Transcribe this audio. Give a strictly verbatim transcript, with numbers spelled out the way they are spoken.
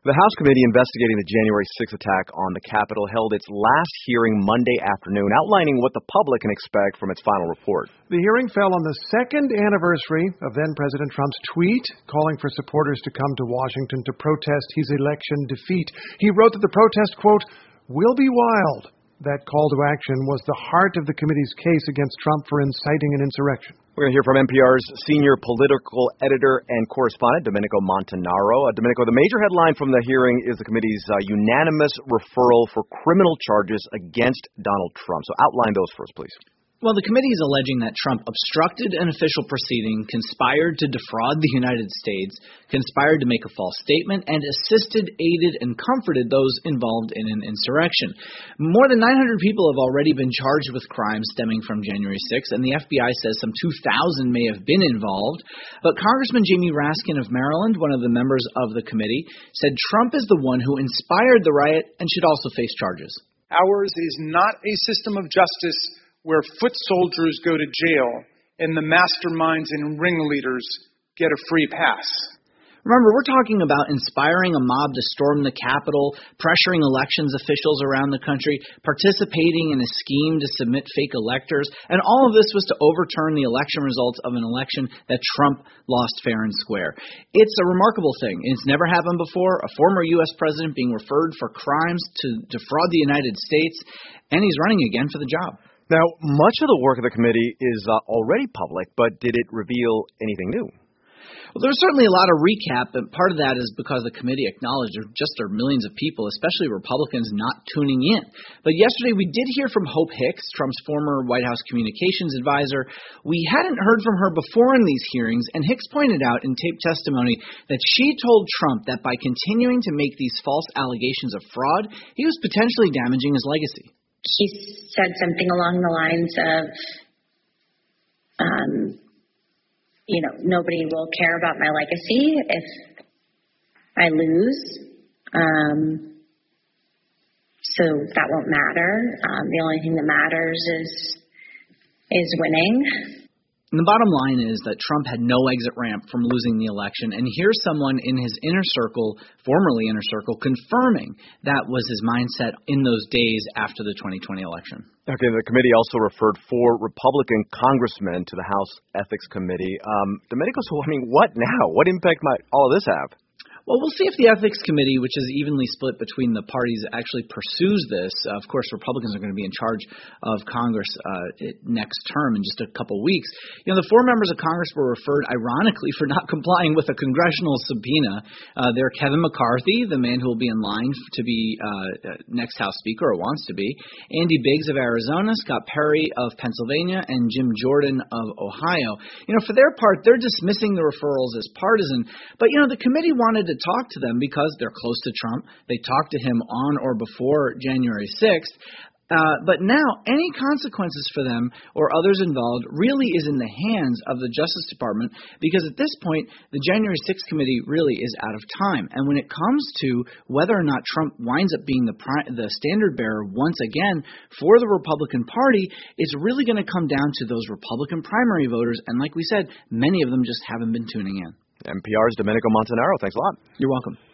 The House committee investigating the January sixth attack on the Capitol held its last hearing Monday afternoon, outlining what the public can expect from its final report. The hearing fell on the second anniversary of then-President Trump's tweet calling for supporters to come to Washington to protest his election defeat. He wrote that the protest, quote, "will be wild." That call to action was the heart of the committee's case against Trump for inciting an insurrection. We're going to hear from N P R's senior political editor and correspondent, Domenico Montanaro. Uh, Domenico, the major headline from the hearing is the committee's uh, unanimous referral for criminal charges against Donald Trump. So outline those for us, please. Well, the committee is alleging that Trump obstructed an official proceeding, conspired to defraud the United States, conspired to make a false statement, and assisted, aided, and comforted those involved in an insurrection. More than nine hundred people have already been charged with crimes stemming from January sixth, and the F B I says some two thousand may have been involved. But Congressman Jamie Raskin of Maryland, one of the members of the committee, said Trump is the one who inspired the riot and should also face charges. Ours is not a system of justice where foot soldiers go to jail and the masterminds and ringleaders get a free pass. Remember, we're talking about inspiring a mob to storm the Capitol, pressuring elections officials around the country, participating in a scheme to submit fake electors, and all of this was to overturn the election results of an election that Trump lost fair and square. It's a remarkable thing. It's never happened before. A former U S president being referred for crimes to defraud the United States, and he's running again for the job. Now, much of the work of the committee is uh, already public, but did it reveal anything new? Well, there's certainly a lot of recap, and part of that is because the committee acknowledged there just are millions of people, especially Republicans, not tuning in. But yesterday we did hear from Hope Hicks, Trump's former White House communications advisor. We hadn't heard from her before in these hearings, and Hicks pointed out in taped testimony that she told Trump that by continuing to make these false allegations of fraud, he was potentially damaging his legacy. She said something along the lines of, um, you know, nobody will care about my legacy if I lose. Um, so that won't matter. Um, the only thing that matters is is winning. And the bottom line is that Trump had no exit ramp from losing the election, and here's someone in his inner circle, formerly inner circle, confirming that was his mindset in those days after the twenty twenty election. Okay, the committee also referred four Republican congressmen to the House Ethics Committee. Um, Domenico, so I mean, what now? What impact might all of this have? Well, we'll see if the Ethics Committee, which is evenly split between the parties, actually pursues this. Uh, of course, Republicans are going to be in charge of Congress uh, next term in just a couple weeks. You know, the four members of Congress were referred, ironically, for not complying with a congressional subpoena. Uh, they're Kevin McCarthy, the man who will be in line to be uh, next House Speaker, or wants to be, Andy Biggs of Arizona, Scott Perry of Pennsylvania, and Jim Jordan of Ohio. You know, for their part, they're dismissing the referrals as partisan. But, you know, the committee wanted to to talk to them because they're close to Trump. They talked to him on or before January sixth. Uh, but now any consequences for them or others involved really is in the hands of the Justice Department, because at this point, the January sixth committee really is out of time. And when it comes to whether or not Trump winds up being the pri- the standard bearer once again for the Republican Party, it's really going to come down to those Republican primary voters. And like we said, many of them just haven't been tuning in. N P R's Domenico Montanaro, thanks a lot. You're welcome.